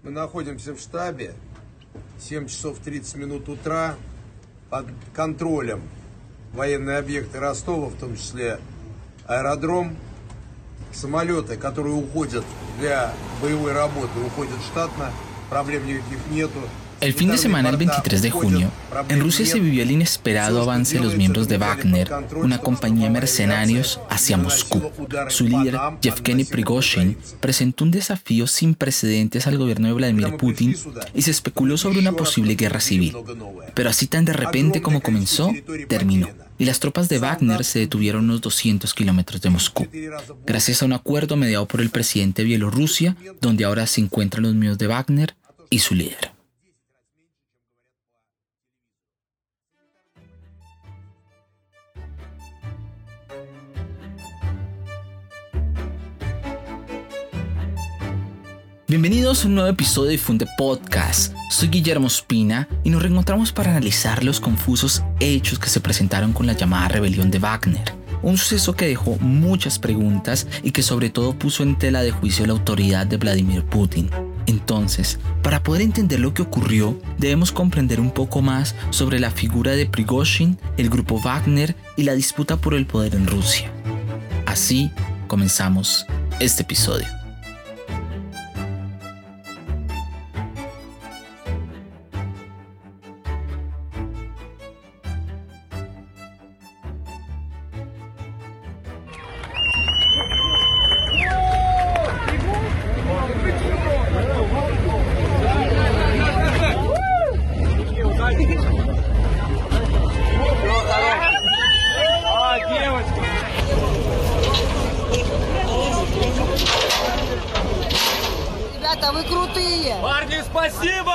Мы находимся в штабе, 7 часов 30 минут утра, под контролем военные объекты Ростова, в том числе аэродром, самолеты, которые уходят для боевой работы, уходят штатно, проблем никаких nету. El fin de semana del 23 de junio, en Rusia se vivió el inesperado avance de los miembros de Wagner, una compañía de mercenarios, hacia Moscú. Su líder, Yevgeny Prigozhin, presentó un desafío sin precedentes al gobierno de Vladimir Putin y se especuló sobre una posible guerra civil. Pero así tan de repente como comenzó, terminó. Y las tropas de Wagner se detuvieron unos 200 kilómetros de Moscú, gracias a un acuerdo mediado por el presidente de Bielorrusia, donde ahora se encuentran los miembros de Wagner y su líder. Bienvenidos a un nuevo episodio de Funde Podcast. Soy Guillermo Espina y nos reencontramos para analizar los confusos hechos que se presentaron con la llamada rebelión de Wagner. Un suceso que dejó muchas preguntas y que sobre todo puso en tela de juicio la autoridad de Vladimir Putin. Entonces, para poder entender lo que ocurrió, debemos comprender un poco más sobre la figura de Prigozhin, el grupo Wagner y la disputa por el poder en Rusia. Así comenzamos este episodio. Ребята, вы крутые! Парни, спасибо!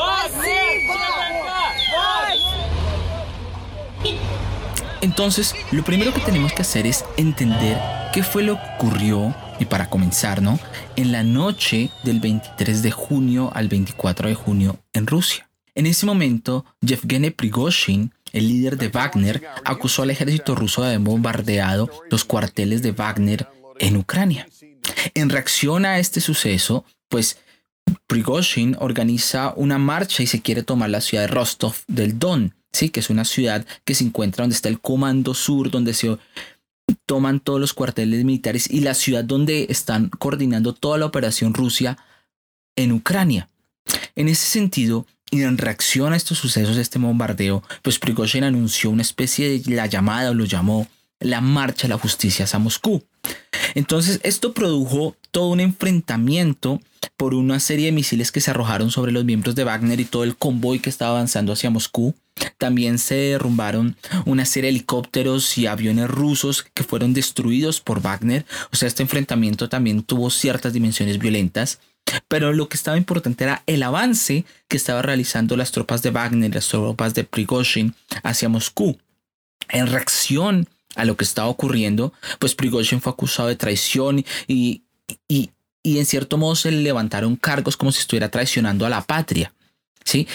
Entonces, lo primero que tenemos que hacer es entender qué fue lo que ocurrió, y para comenzar, ¿no?, en la noche del 23 de junio al 24 de junio en Rusia. En ese momento, Yevgeny Prigozhin, el líder de Wagner, acusó al ejército ruso de haber bombardeado los cuarteles de Wagner en Ucrania. En reacción a este suceso, pues Prigozhin organiza una marcha y se quiere tomar la ciudad de Rostov del Don, ¿sí?, que es una ciudad que se encuentra donde está el Comando Sur, donde se toman todos los cuarteles militares y la ciudad donde están coordinando toda la operación Rusia en Ucrania. En ese sentido, y en reacción a estos sucesos, este bombardeo, pues Prigozhin anunció una especie de la llamada, o lo llamó la Marcha a la Justicia hacia Moscú. Entonces esto produjo todo un enfrentamiento por una serie de misiles que se arrojaron sobre los miembros de Wagner y todo el convoy que estaba avanzando hacia Moscú. También se derrumbaron una serie de helicópteros y aviones rusos que fueron destruidos por Wagner. O sea, este enfrentamiento también tuvo ciertas dimensiones violentas. Pero lo que estaba importante era el avance que estaban realizando las tropas de Wagner, las tropas de Prigozhin hacia Moscú. En reacción a lo que estaba ocurriendo, pues Prigozhin fue acusado de traición y en cierto modo se le levantaron cargos como si estuviera traicionando a la patria, ¿sí?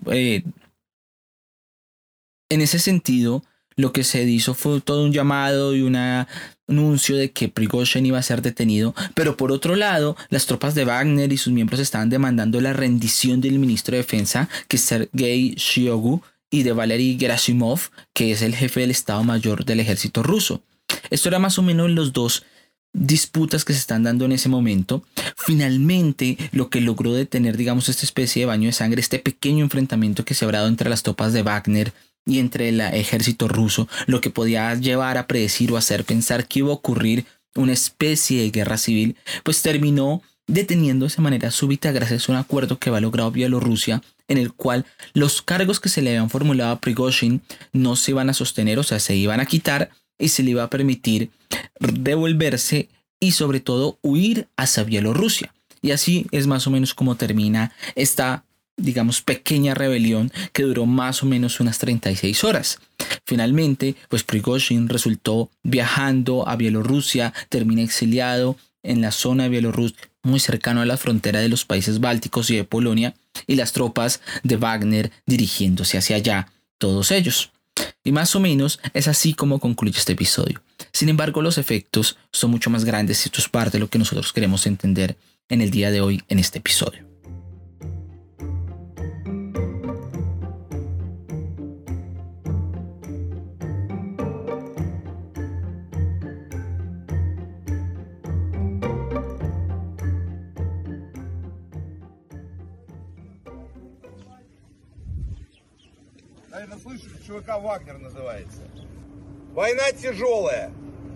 En ese sentido, lo que se hizo fue todo un llamado y un anuncio de que Prigozhin iba a ser detenido, pero por otro lado, las tropas de Wagner y sus miembros estaban demandando la rendición del ministro de Defensa, que es Sergei Shoigu, y de Valery Gerasimov, que es el jefe del Estado Mayor del ejército ruso. Esto era más o menos los dos disputas que se están dando en ese momento. Finalmente, lo que logró detener, digamos, esta especie de baño de sangre, este pequeño enfrentamiento que se habrá dado entre las tropas de Wagner y entre el ejército ruso, lo que podía llevar a predecir o hacer pensar que iba a ocurrir una especie de guerra civil, pues terminó deteniéndose de manera súbita gracias a un acuerdo que había logrado Bielorrusia, en el cual los cargos que se le habían formulado a Prigozhin no se iban a sostener, o sea, se iban a quitar y se le iba a permitir devolverse y sobre todo huir hacia Bielorrusia. Y así es más o menos como termina esta, digamos, pequeña rebelión que duró más o menos unas 36 horas. Finalmente, pues Prigozhin resultó viajando a Bielorrusia, termina exiliado en la zona de Bielorrusia, muy cercano a la frontera de los países bálticos y de Polonia, y las tropas de Wagner dirigiéndose hacia allá, todos ellos. Y más o menos es así como concluye este episodio. Sin embargo, los efectos son mucho más grandes y esto es parte de lo que nosotros queremos entender en el día de hoy en este episodio. наверное, слышали, ЧВК «Вагнер» называется. Война тяжелая.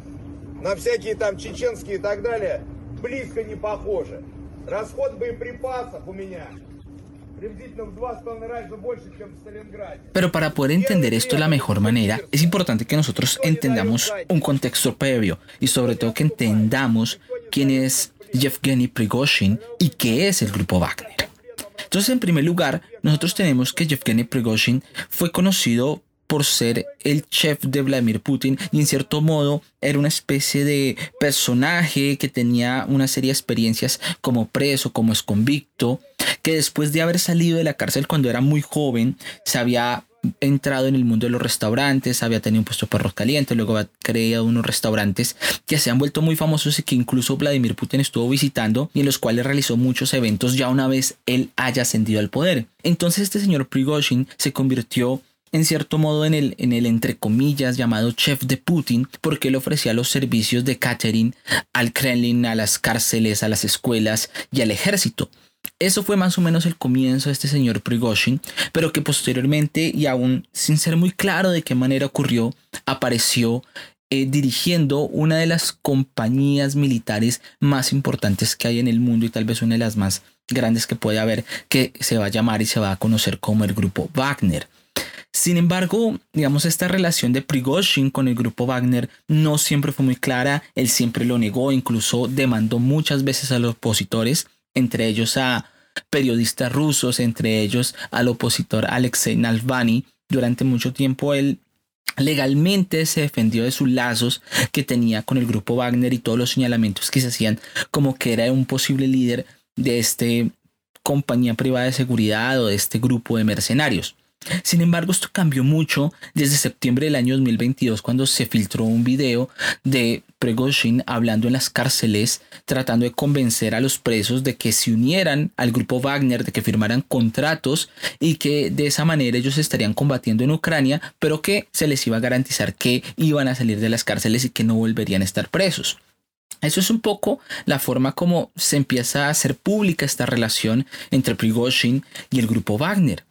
На всякие там чеченские и так далее близко не похоже. Расход боеприпасов у меня приблизительно в 2,5 раза больше, чем в Сталинграде. Pero para poder entender esto de la mejor manera, es importante que nosotros entendamos un contexto previo y sobre todo que entendamos quién es Yevgeny Prigozhin y qué es el grupo Wagner. Entonces, en primer lugar, nosotros tenemos que Yevgeny Prigozhin fue conocido por ser el chef de Vladimir Putin y en cierto modo era una especie de personaje que tenía una serie de experiencias como preso, como exconvicto, que después de haber salido de la cárcel cuando era muy joven, se había entrado en el mundo de los restaurantes, había tenido un puesto de perros calientes, luego había creado unos restaurantes que se han vuelto muy famosos y que incluso Vladimir Putin estuvo visitando y en los cuales realizó muchos eventos ya una vez él haya ascendido al poder. Entonces este señor Prigozhin se convirtió en cierto modo en el entre comillas llamado chef de Putin porque él ofrecía los servicios de catering al Kremlin, a las cárceles, a las escuelas y al ejército. Eso fue más o menos el comienzo de este señor Prigozhin, pero que posteriormente y aún sin ser muy claro de qué manera ocurrió, apareció dirigiendo una de las compañías militares más importantes que hay en el mundo y tal vez una de las más grandes que puede haber, que se va a llamar y se va a conocer como el grupo Wagner. Sin embargo, digamos, esta relación de Prigozhin con el grupo Wagner no siempre fue muy clara. Él siempre lo negó, incluso demandó muchas veces a los opositores, entre ellos a periodistas rusos, entre ellos al opositor Alexei Navalny. Durante mucho tiempo él legalmente se defendió de sus lazos que tenía con el grupo Wagner y todos los señalamientos que se hacían como que era un posible líder de esta compañía privada de seguridad o de este grupo de mercenarios. Sin embargo, esto cambió mucho desde septiembre del año 2022 cuando se filtró un video de Prigozhin hablando en las cárceles tratando de convencer a los presos de que se unieran al grupo Wagner, de que firmaran contratos y que de esa manera ellos estarían combatiendo en Ucrania, pero que se les iba a garantizar que iban a salir de las cárceles y que no volverían a estar presos. Eso es un poco la forma como se empieza a hacer pública esta relación entre Prigozhin y el grupo Wagner.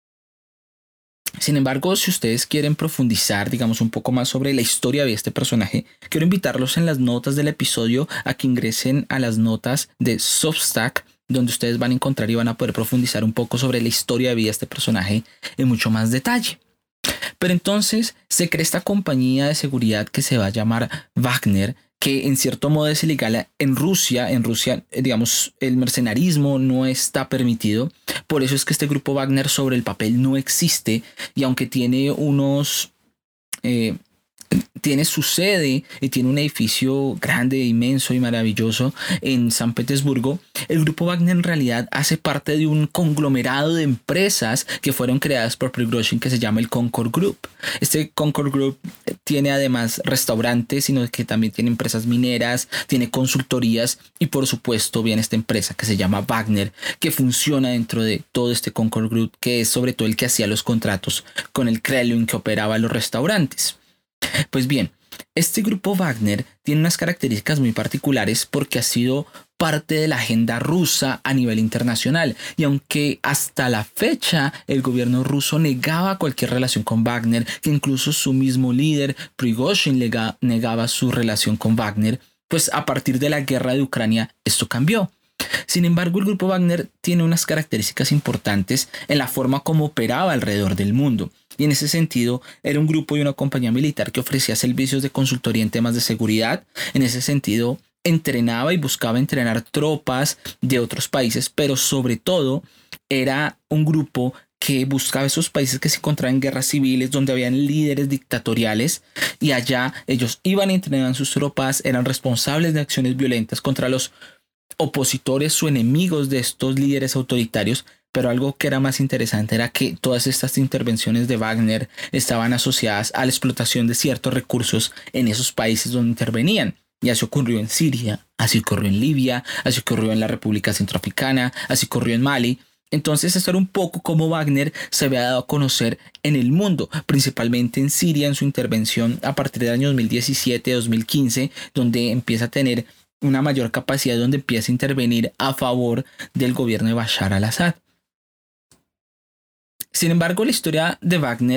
Sin embargo, si ustedes quieren profundizar, digamos, un poco más sobre la historia de este personaje, quiero invitarlos en las notas del episodio a que ingresen a las notas de Substack, donde ustedes van a encontrar y van a poder profundizar un poco sobre la historia de vida de este personaje en mucho más detalle. Pero entonces se crea esta compañía de seguridad que se va a llamar Wagner, que en cierto modo es ilegal en Rusia. En Rusia, digamos, el mercenarismo no está permitido. Por eso es que este grupo Wagner sobre el papel no existe. Y aunque tiene tiene su sede y tiene un edificio grande, inmenso y maravilloso en San Petersburgo, el grupo Wagner en realidad hace parte de un conglomerado de empresas que fueron creadas por Prigozhin que se llama el Concord Group. Este Concord Group tiene además restaurantes, sino que también tiene empresas mineras, tiene consultorías y por supuesto viene esta empresa que se llama Wagner, que funciona dentro de todo este Concord Group, que es sobre todo el que hacía los contratos con el Kremlin, que operaba los restaurantes. Pues bien, este grupo Wagner tiene unas características muy particulares porque ha sido parte de la agenda rusa a nivel internacional y aunque hasta la fecha el gobierno ruso negaba cualquier relación con Wagner, que incluso su mismo líder Prigozhin negaba su relación con Wagner, pues a partir de la guerra de Ucrania esto cambió. Sin embargo, el grupo Wagner tiene unas características importantes en la forma como operaba alrededor del mundo. Y en ese sentido, era un grupo y una compañía militar que ofrecía servicios de consultoría en temas de seguridad. En ese sentido, entrenaba y buscaba entrenar tropas de otros países, pero sobre todo era un grupo que buscaba esos países que se encontraban en guerras civiles donde habían líderes dictatoriales y allá ellos iban y entrenaban sus tropas, eran responsables de acciones violentas contra los opositores o enemigos de estos líderes autoritarios, pero algo que era más interesante era que todas estas intervenciones de Wagner estaban asociadas a la explotación de ciertos recursos en esos países donde intervenían. Y así ocurrió en Siria, así ocurrió en Libia, así ocurrió en la República Centroafricana, así ocurrió en Mali. Entonces esto era un poco como Wagner se había dado a conocer en el mundo, principalmente en Siria en su intervención a partir del año 2017-2015, donde empieza a tener una mayor capacidad, donde empieza a intervenir a favor del gobierno de Bashar al-Assad. Sin embargo, la historia de Wagner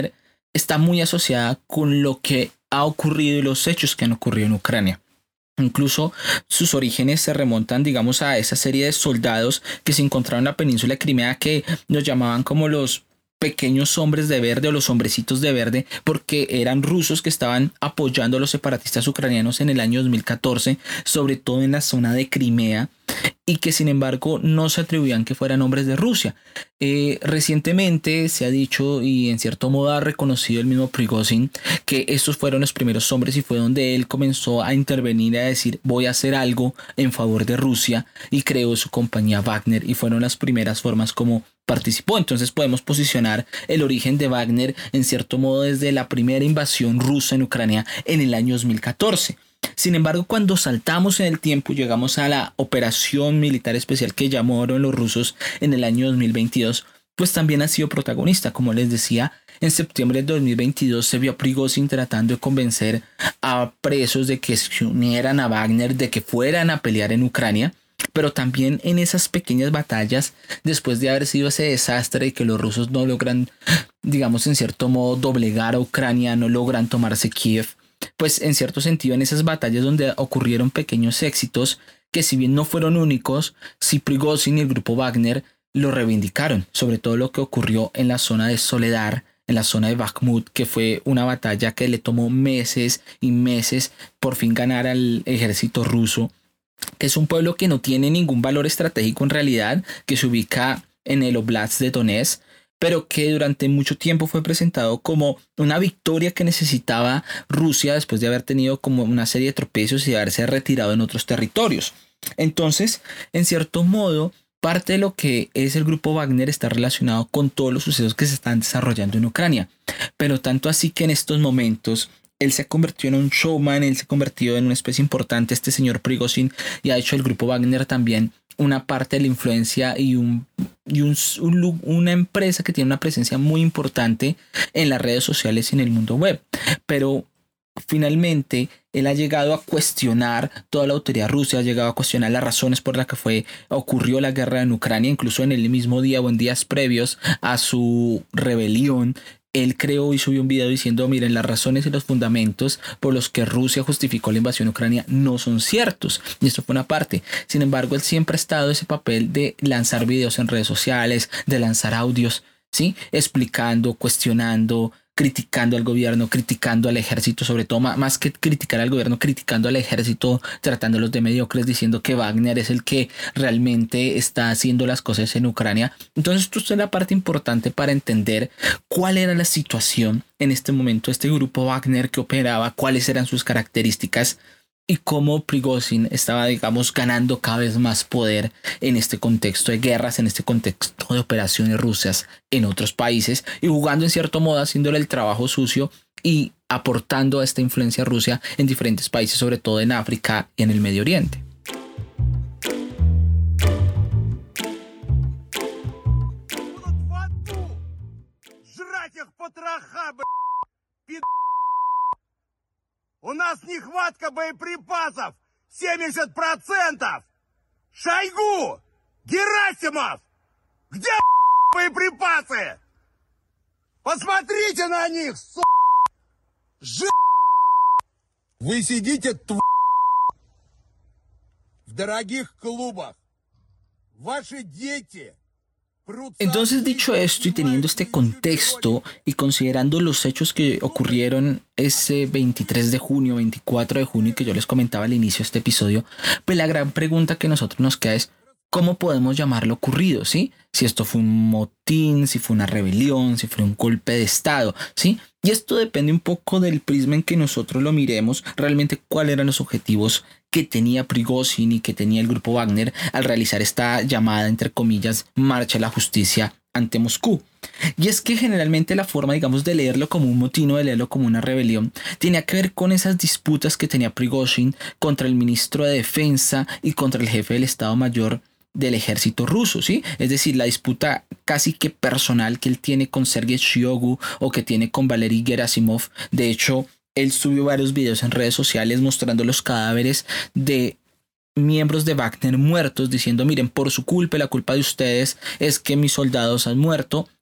está muy asociada con lo que ha ocurrido y los hechos que han ocurrido en Ucrania. Incluso sus orígenes se remontan, digamos, a esa serie de soldados que se encontraron en la península de Crimea, que los llamaban como los pequeños hombres de verde o los hombrecitos de verde, porque eran rusos que estaban apoyando a los separatistas ucranianos en el año 2014, sobre todo en la zona de Crimea, y que sin embargo no se atribuían que fueran hombres de Rusia. Recientemente se ha dicho, y en cierto modo ha reconocido el mismo Prigozhin, que estos fueron los primeros hombres y fue donde él comenzó a intervenir, a decir voy a hacer algo en favor de Rusia, y creó su compañía Wagner, y fueron las primeras formas como participó. Entonces podemos posicionar el origen de Wagner en cierto modo desde la primera invasión rusa en Ucrania en el año 2014. Sin embargo, cuando saltamos en el tiempo, llegamos a la operación militar especial que llamaron los rusos en el año 2022, pues también ha sido protagonista. Como les decía, en septiembre de 2022 se vio a Prigozhin tratando de convencer a presos de que se unieran a Wagner, de que fueran a pelear en Ucrania. Pero también en esas pequeñas batallas, después de haber sido ese desastre y que los rusos no logran, digamos en cierto modo, doblegar a Ucrania, no logran tomarse Kiev, pues en cierto sentido en esas batallas donde ocurrieron pequeños éxitos, que si bien no fueron únicos, sí Prigozhin y el grupo Wagner lo reivindicaron, sobre todo lo que ocurrió en la zona de Soledar, en la zona de Bakhmut, que fue una batalla que le tomó meses y meses por fin ganar al ejército ruso, que es un pueblo que no tiene ningún valor estratégico en realidad, que se ubica en el Oblast de Donetsk, pero que durante mucho tiempo fue presentado como una victoria que necesitaba Rusia después de haber tenido como una serie de tropiezos y de haberse retirado en otros territorios. Entonces, en cierto modo, parte de lo que es el grupo Wagner está relacionado con todos los sucesos que se están desarrollando en Ucrania, pero tanto así que en estos momentos él se convirtió en un showman, él se convirtió en una especie importante, este señor Prigozhin, y ha hecho el grupo Wagner también una parte de la influencia y una empresa que tiene una presencia muy importante en las redes sociales y en el mundo web. Pero finalmente él ha llegado a cuestionar toda la autoridad rusa, ha llegado a cuestionar las razones por las que ocurrió la guerra en Ucrania, incluso en el mismo día o en días previos a su rebelión. Él creó y subió un video diciendo, miren, las razones y los fundamentos por los que Rusia justificó la invasión a Ucrania no son ciertos. Y esto fue una parte. Sin embargo, él siempre ha estado en ese papel de lanzar videos en redes sociales, de lanzar audios, ¿sí? Explicando, cuestionando, criticando al gobierno, criticando al ejército, sobre todo más que criticar al gobierno, criticando al ejército, tratándolos de mediocres, diciendo que Wagner es el que realmente está haciendo las cosas en Ucrania. Entonces esto es la parte importante para entender cuál era la situación en este momento, este grupo Wagner que operaba, cuáles eran sus características y cómo Prigozhin estaba, digamos, ganando cada vez más poder en este contexto de guerras, en este contexto de operaciones rusas en otros países y jugando en cierto modo, haciéndole el trabajo sucio y aportando a esta influencia rusa en diferentes países, sobre todo en África y en el Medio Oriente. У нас нехватка боеприпасов 70%! Шойгу! Герасимов! Где боеприпасы? Посмотрите на них, Вы сидите в дорогих клубах. Ваши дети... Entonces, dicho esto y teniendo este contexto y considerando los hechos que ocurrieron ese 23 de junio, 24 de junio que yo les comentaba al inicio de este episodio, pues la gran pregunta que a nosotros nos queda es ¿cómo podemos llamar lo ocurrido? ¿Sí? Si esto fue un motín, si fue una rebelión, si fue un golpe de estado, ¿sí? Y esto depende un poco del prisma en que nosotros lo miremos, realmente cuáles eran los objetivos que tenía Prigozhin y que tenía el grupo Wagner al realizar esta llamada, entre comillas, marcha a la justicia ante Moscú. Y es que generalmente la forma, digamos, de leerlo como un motín o de leerlo como una rebelión tenía que ver con esas disputas que tenía Prigozhin contra el ministro de Defensa y contra el jefe del Estado Mayor del ejército ruso, ¿sí? Es decir, la disputa casi que personal que él tiene con Sergei Shoigu o que tiene con Valery Gerasimov. De hecho, él subió varios videos en redes sociales mostrando los cadáveres de miembros de Wagner muertos, diciendo, miren, por su culpa, la culpa de ustedes es que mis soldados han muerto,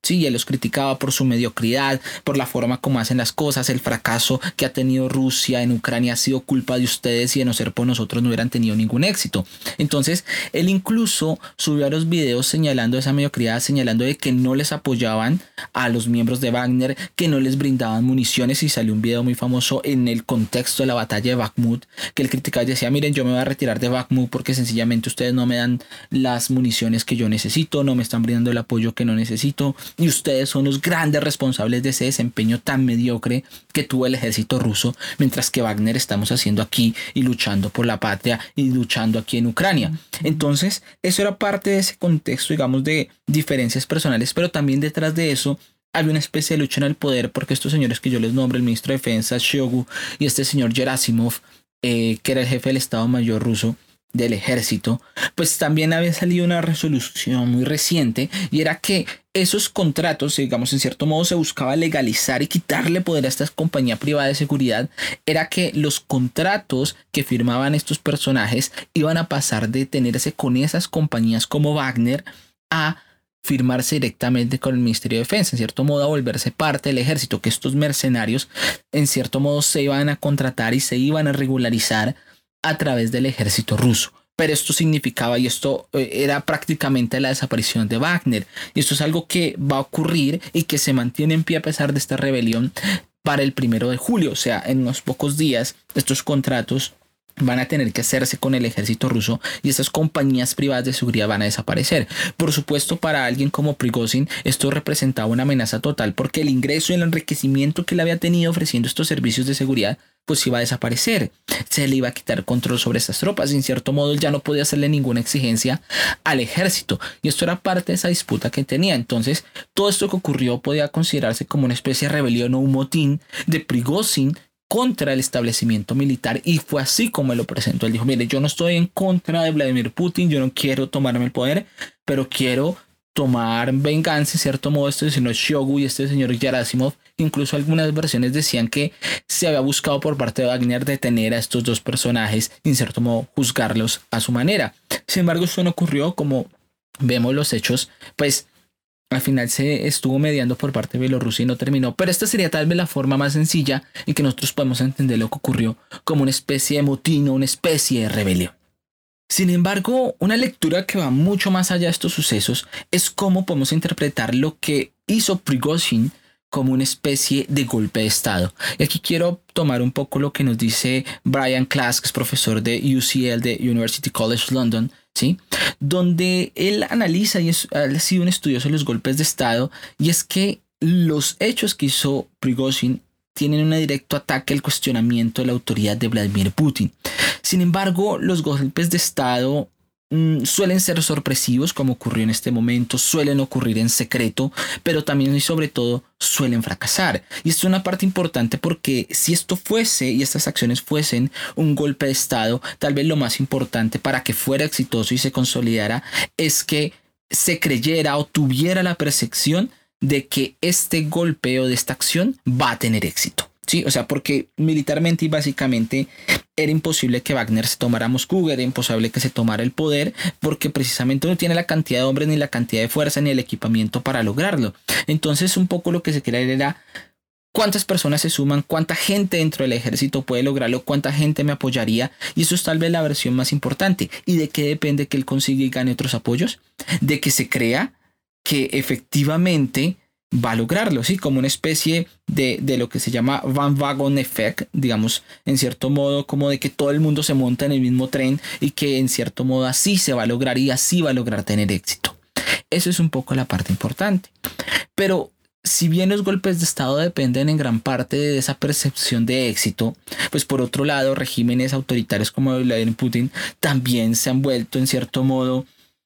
Sí, él los criticaba por su mediocridad, por la forma como hacen las cosas, el fracaso que ha tenido Rusia en Ucrania ha sido culpa de ustedes y de no ser por nosotros no hubieran tenido ningún éxito. Entonces, él incluso subió a los videos señalando esa mediocridad, señalando de que no les apoyaban a los miembros de Wagner, que no les brindaban municiones, y salió un video muy famoso en el contexto de la batalla de Bakhmut, que él criticaba y decía, miren, yo me voy a retirar de Bakhmut porque sencillamente ustedes no me dan las municiones que yo necesito, no me están brindando el apoyo que no necesito, y ustedes son los grandes responsables de ese desempeño tan mediocre que tuvo el ejército ruso, mientras que Wagner estamos haciendo aquí y luchando por la patria y luchando aquí en Ucrania. Entonces, eso era parte de ese contexto, digamos, de diferencias personales, pero también detrás de eso había una especie de lucha en el poder, porque estos señores que yo les nombro, el ministro de Defensa, Shoigu, y este señor Gerasimov, que era el jefe del Estado Mayor ruso, del ejército, pues también había salido una resolución muy reciente, y era que esos contratos, digamos, en cierto modo se buscaba legalizar y quitarle poder a esta compañía privada de seguridad. Era que los contratos que firmaban estos personajes iban a pasar de tenerse con esas compañías como Wagner a firmarse directamente con el Ministerio de Defensa, en cierto modo a volverse parte del ejército, que estos mercenarios en cierto modo se iban a contratar y se iban a regularizar a través del ejército ruso. Pero esto significaba, y esto era prácticamente la desaparición de Wagner, y esto es algo que va a ocurrir y que se mantiene en pie a pesar de esta rebelión para el 1 de julio, o sea, en unos pocos días estos contratos van a tener que hacerse con el ejército ruso y estas compañías privadas de seguridad van a desaparecer. Por supuesto, para alguien como Prigozhin esto representaba una amenaza total, porque el ingreso y el enriquecimiento que él había tenido ofreciendo estos servicios de seguridad pues iba a desaparecer. Se le iba a quitar control sobre estas tropas y en cierto modo él ya no podía hacerle ninguna exigencia al ejército, y esto era parte de esa disputa que tenía. Entonces todo esto que ocurrió podía considerarse como una especie de rebelión o un motín de Prigozhin contra el establecimiento militar, y fue así como él lo presentó. Él dijo, mire, yo no estoy en contra de Vladimir Putin, yo no quiero tomarme el poder, pero quiero tomar venganza, en cierto modo. Este señor Shoigu y este señor Gerasimov, incluso algunas versiones decían que se había buscado por parte de Wagner detener a estos dos personajes y en cierto modo juzgarlos a su manera. Sin embargo, esto no ocurrió. Como vemos los hechos, pues al final se estuvo mediando por parte de Bielorrusia y no terminó. Pero esta sería tal vez la forma más sencilla en que nosotros podemos entender lo que ocurrió como una especie de motín o una especie de rebelión. Sin embargo, una lectura que va mucho más allá de estos sucesos es cómo podemos interpretar lo que hizo Prigozhin como una especie de golpe de estado. Y aquí quiero tomar un poco lo que nos dice Brian Klaas, que es profesor de UCL, de University College London, ¿sí? Donde él analiza y ha sido un estudioso de los golpes de estado, y es que los hechos que hizo Prigozhin tienen un directo ataque al cuestionamiento de la autoridad de Vladimir Putin. Sin embargo, los golpes de estado suelen ser sorpresivos, como ocurrió en este momento, suelen ocurrir en secreto, pero también y sobre todo suelen fracasar. Y esto es una parte importante, porque si esto fuese y estas acciones fuesen un golpe de estado, tal vez lo más importante para que fuera exitoso y se consolidara es que se creyera o tuviera la percepción de que este golpe o de esta acción va a tener éxito. Sí, o sea, porque militarmente y básicamente era imposible que Wagner se tomara Moscú, era imposible que se tomara el poder, porque precisamente no tiene la cantidad de hombres, ni la cantidad de fuerza, ni el equipamiento para lograrlo. Entonces, un poco lo que se quería era cuántas personas se suman, cuánta gente dentro del ejército puede lograrlo, cuánta gente me apoyaría, y eso es tal vez la versión más importante. ¿Y de qué depende que él consiga y gane otros apoyos? De que se crea que efectivamente va a lograrlo, ¿sí? Como una especie de lo que se llama Van Wagon Effect, digamos, en cierto modo, como de que todo el mundo se monta en el mismo tren y que en cierto modo así se va a lograr y así va a lograr tener éxito. Eso es un poco la parte importante. Pero si bien los golpes de estado dependen en gran parte de esa percepción de éxito, pues por otro lado, regímenes autoritarios como Vladimir Putin también se han vuelto en cierto modo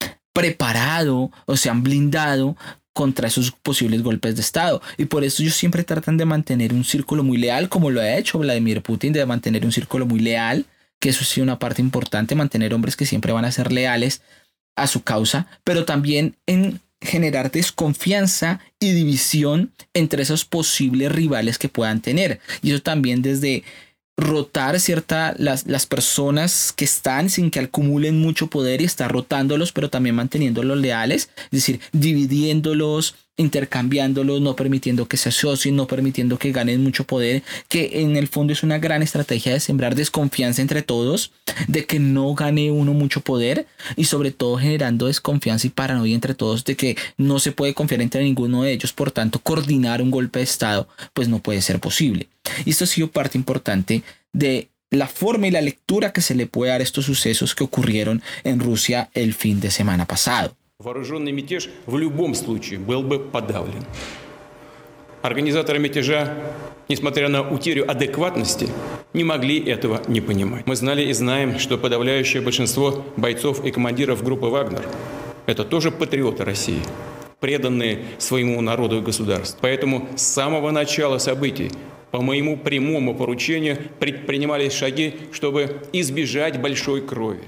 preparado o se han blindado contra esos posibles golpes de estado, y por eso ellos siempre tratan de mantener un círculo muy leal, como lo ha hecho Vladimir Putin, de mantener un círculo muy leal, que eso sí es una parte importante, mantener hombres que siempre van a ser leales a su causa, pero también en generar desconfianza y división entre esos posibles rivales que puedan tener, y eso también desde rotar las personas que están sin que acumulen mucho poder y estar rotándolos, pero también manteniéndolos leales, es decir, dividiéndolos, intercambiándolos, no permitiendo que se asocien, no permitiendo que ganen mucho poder, que en el fondo es una gran estrategia de sembrar desconfianza entre todos, de que no gane uno mucho poder y sobre todo generando desconfianza y paranoia entre todos de que no se puede confiar entre ninguno de ellos, por tanto coordinar un golpe de estado pues no puede ser posible. Y esto ha sido parte importante de la forma y la lectura que se le puede dar a estos sucesos que ocurrieron en Rusia el fin de semana pasado. Вооруженный мятеж в любом случае был бы подавлен. Организаторы мятежа, несмотря на утерю адекватности, не могли этого не понимать. Мы знали и знаем, что подавляющее большинство бойцов и командиров группы «Вагнер» – это тоже патриоты России, преданные своему народу и государству. Поэтому с самого начала событий по моему прямому поручению предпринимались шаги, чтобы избежать большой крови.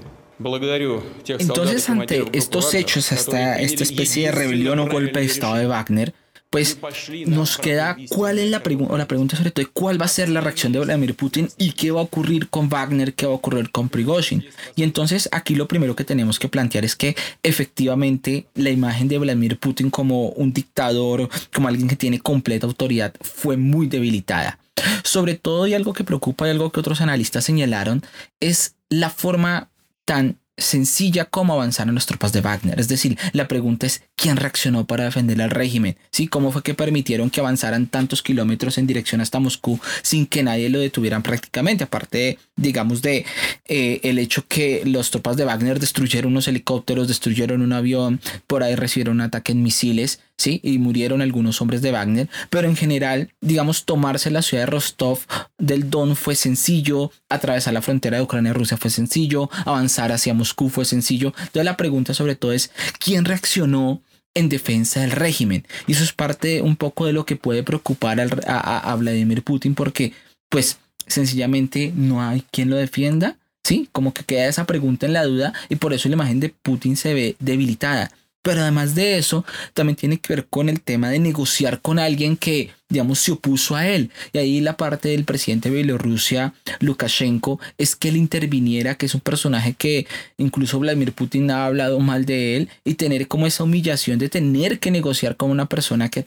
Entonces, ante estos hechos, hasta esta especie de rebelión o golpe de estado de Wagner, pues nos queda cuál es la pregunta sobre todo, cuál va a ser la reacción de Vladimir Putin y qué va a ocurrir con Wagner, qué va a ocurrir con Prigozhin. Y entonces aquí lo primero que tenemos que plantear es que efectivamente la imagen de Vladimir Putin como un dictador, como alguien que tiene completa autoridad, fue muy debilitada. Sobre todo, y algo que preocupa y algo que otros analistas señalaron, es la forma tan sencilla como avanzaron las tropas de Wagner. Es decir, la pregunta es ¿quién reaccionó para defender al régimen? ¿Sí? ¿Cómo fue que permitieron que avanzaran tantos kilómetros en dirección hasta Moscú sin que nadie lo detuvieran prácticamente? Aparte, digamos, de el hecho que las tropas de Wagner destruyeron unos helicópteros, destruyeron un avión, por ahí recibieron un ataque en misiles, ¿sí? Y murieron algunos hombres de Wagner, pero en general, digamos, tomarse la ciudad de Rostov del Don fue sencillo, atravesar la frontera de Ucrania y Rusia fue sencillo, avanzar hacia Moscú fue sencillo. Entonces la pregunta sobre todo es ¿quién reaccionó en defensa del régimen? Y eso es parte un poco de lo que puede preocupar a Vladimir Putin, porque pues sencillamente no hay quien lo defienda, ¿sí? Como que queda esa pregunta en la duda y por eso la imagen de Putin se ve debilitada. Pero además de eso, también tiene que ver con el tema de negociar con alguien que, digamos, se opuso a él. Y ahí la parte del presidente de Bielorrusia, Lukashenko, es que él interviniera, que es un personaje que incluso Vladimir Putin ha hablado mal de él, y tener como esa humillación de tener que negociar con una persona que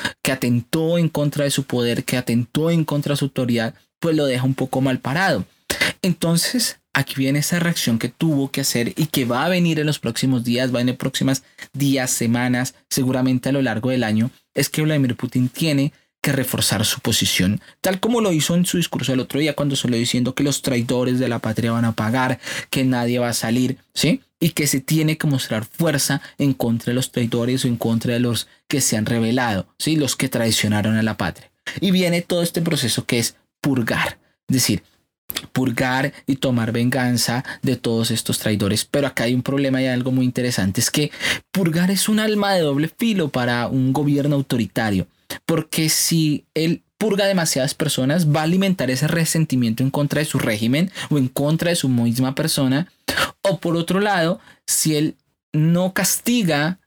atentó en contra de su poder, que atentó en contra de su autoridad, pues lo deja un poco mal parado. Entonces, aquí viene esa reacción que tuvo que hacer y que va a venir en los próximos días, va en los próximos días, semanas, seguramente a lo largo del año, es que Vladimir Putin tiene que reforzar su posición, tal como lo hizo en su discurso el otro día cuando salió diciendo que los traidores de la patria van a pagar, que nadie va a salir, ¿sí? Y que se tiene que mostrar fuerza en contra de los traidores o en contra de los que se han rebelado, ¿sí? Los que traicionaron a la patria. Y viene todo este proceso que es purgar, es decir, purgar y tomar venganza de todos estos traidores. Pero acá hay un problema y algo muy interesante, es que purgar es un arma de doble filo para un gobierno autoritario, porque si él purga demasiadas personas va a alimentar ese resentimiento en contra de su régimen o en contra de su misma persona, o por otro lado, si él no castiga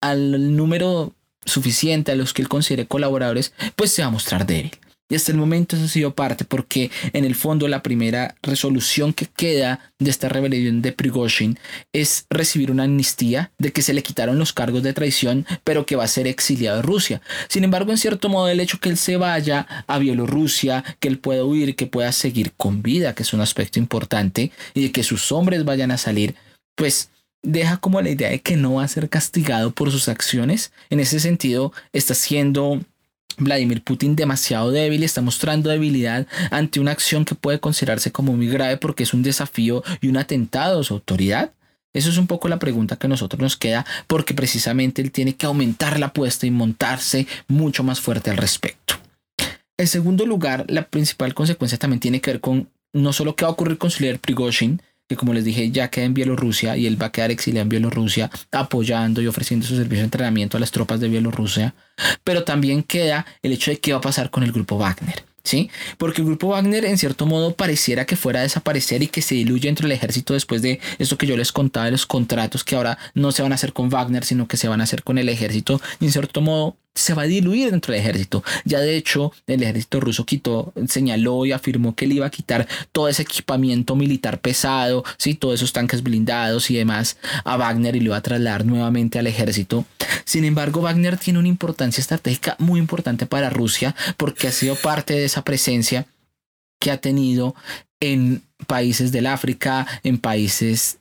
al número suficiente a los que él considere colaboradores, pues se va a mostrar débil. Y hasta el momento eso ha sido parte, porque en el fondo la primera resolución que queda de esta rebelión de Prigozhin es recibir una amnistía de que se le quitaron los cargos de traición, pero que va a ser exiliado de Rusia. Sin embargo, en cierto modo, el hecho que él se vaya a Bielorrusia, que él pueda huir, que pueda seguir con vida, que es un aspecto importante, y de que sus hombres vayan a salir, pues deja como la idea de que no va a ser castigado por sus acciones. En ese sentido, está siendo Vladimir Putin demasiado débil, está mostrando debilidad ante una acción que puede considerarse como muy grave porque es un desafío y un atentado a su autoridad. Eso es un poco la pregunta que a nosotros nos queda, porque precisamente él tiene que aumentar la apuesta y montarse mucho más fuerte al respecto. En segundo lugar, la principal consecuencia también tiene que ver con no solo qué va a ocurrir con su líder Prigozhin, que como les dije ya queda en Bielorrusia y él va a quedar exiliado en Bielorrusia apoyando y ofreciendo su servicio de entrenamiento a las tropas de Bielorrusia, pero también queda el hecho de qué va a pasar con el grupo Wagner, ¿sí? Porque el grupo Wagner en cierto modo pareciera que fuera a desaparecer y que se diluye entre el ejército después de esto que yo les contaba de los contratos que ahora no se van a hacer con Wagner sino que se van a hacer con el ejército, y en cierto modo se va a diluir dentro del ejército. Ya de hecho, el ejército ruso señaló y afirmó que le iba a quitar todo ese equipamiento militar pesado, ¿sí? Todos esos tanques blindados y demás a Wagner y lo iba a trasladar nuevamente al ejército. Sin embargo, Wagner tiene una importancia estratégica muy importante para Rusia porque ha sido parte de esa presencia que ha tenido en países del África, en países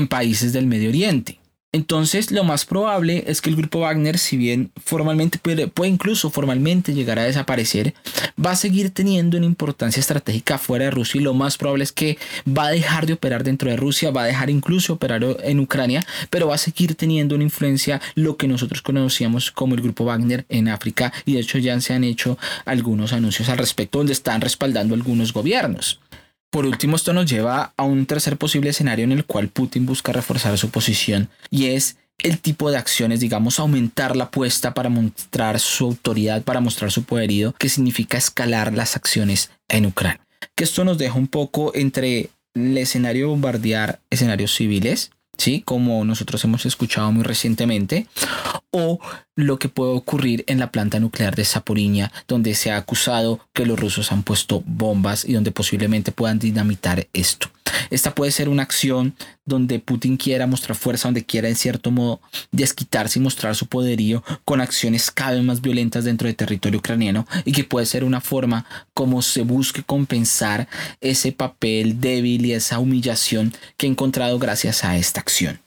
del Medio Oriente. Entonces, lo más probable es que el grupo Wagner, si bien formalmente puede incluso formalmente llegar a desaparecer, va a seguir teniendo una importancia estratégica fuera de Rusia y lo más probable es que va a dejar de operar dentro de Rusia, va a dejar incluso operar en Ucrania, pero va a seguir teniendo una influencia, lo que nosotros conocíamos como el grupo Wagner en África, y de hecho ya se han hecho algunos anuncios al respecto donde están respaldando algunos gobiernos. Por último, esto nos lleva a un tercer posible escenario en el cual Putin busca reforzar su posición y es el tipo de acciones, digamos, aumentar la apuesta para mostrar su autoridad, para mostrar su poderío, que significa escalar las acciones en Ucrania. Que esto nos deja un poco entre el escenario de bombardear escenarios civiles, ¿sí? Como nosotros hemos escuchado muy recientemente, o lo que puede ocurrir en la planta nuclear de Zaporizhia, donde se ha acusado que los rusos han puesto bombas y donde posiblemente puedan dinamitar esto. Esta puede ser una acción donde Putin quiera mostrar fuerza, donde quiera en cierto modo desquitarse y mostrar su poderío con acciones cada vez más violentas dentro del territorio ucraniano, y que puede ser una forma como se busque compensar ese papel débil y esa humillación que ha encontrado gracias a esta acción.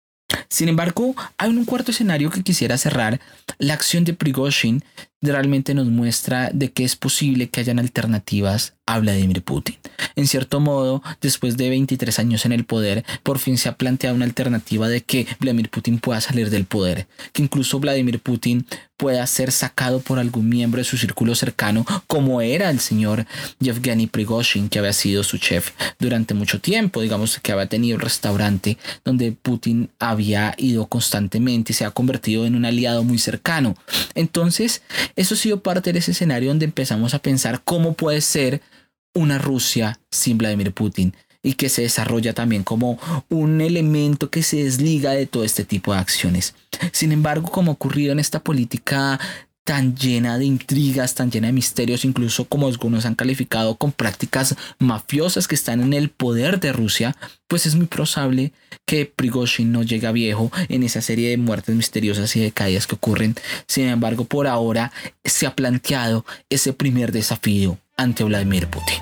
Sin embargo, hay un cuarto escenario que quisiera cerrar. La acción de Prigozhin realmente nos muestra de que es posible que hayan alternativas a Vladimir Putin. En cierto modo, después de 23 años en el poder, por fin se ha planteado una alternativa de que Vladimir Putin pueda salir del poder, que incluso Vladimir Putin pueda ser sacado por algún miembro de su círculo cercano, como era el señor Yevgeny Prigozhin, que había sido su chef durante mucho tiempo, digamos que había tenido el restaurante donde Putin había ido constantemente y se ha convertido en un aliado muy cercano. Entonces, eso ha sido parte de ese escenario donde empezamos a pensar cómo puede ser una Rusia sin Vladimir Putin, y que se desarrolla también como un elemento que se desliga de todo este tipo de acciones. Sin embargo, como ha ocurrido en esta política tan llena de intrigas, tan llena de misterios, incluso como algunos han calificado con prácticas mafiosas que están en el poder de Rusia, pues es muy probable que Prigozhin no llegue a viejo en esa serie de muertes misteriosas y de caídas que ocurren. Sin embargo, por ahora se ha planteado ese primer desafío ante Vladimir Putin.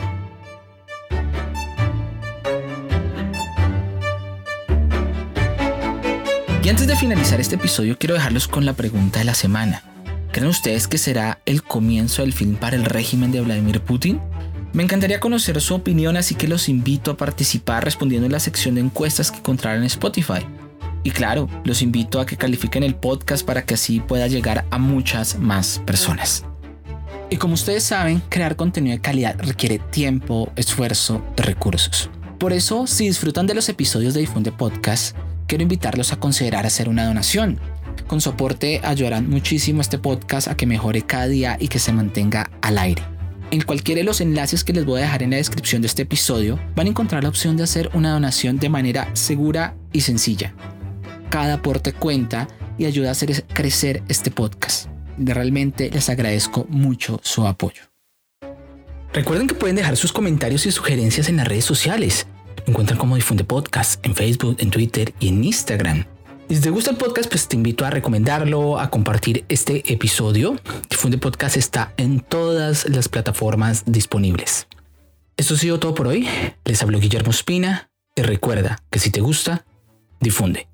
Y antes de finalizar este episodio, quiero dejarlos con la pregunta de la semana. ¿Creen ustedes que será el comienzo del fin para el régimen de Vladimir Putin? Me encantaría conocer su opinión, así que los invito a participar respondiendo en la sección de encuestas que encontrarán en Spotify. Y claro, los invito a que califiquen el podcast para que así pueda llegar a muchas más personas. Y como ustedes saben, crear contenido de calidad requiere tiempo, esfuerzo y recursos. Por eso, si disfrutan de los episodios de Difunde Podcast, quiero invitarlos a considerar hacer una donación. Con su aporte ayudarán muchísimo a este podcast a que mejore cada día y que se mantenga al aire. En cualquiera de los enlaces que les voy a dejar en la descripción de este episodio, van a encontrar la opción de hacer una donación de manera segura y sencilla. Cada aporte cuenta y ayuda a hacer crecer este podcast. Realmente les agradezco mucho su apoyo. Recuerden que pueden dejar sus comentarios y sugerencias en las redes sociales. Lo encuentran como Difunde Podcast en Facebook, en Twitter y en Instagram. Y si te gusta el podcast, pues te invito a recomendarlo, a compartir este episodio. Difunde Podcast está en todas las plataformas disponibles. Esto ha sido todo por hoy. Les habló Guillermo Espina y recuerda que si te gusta, difunde.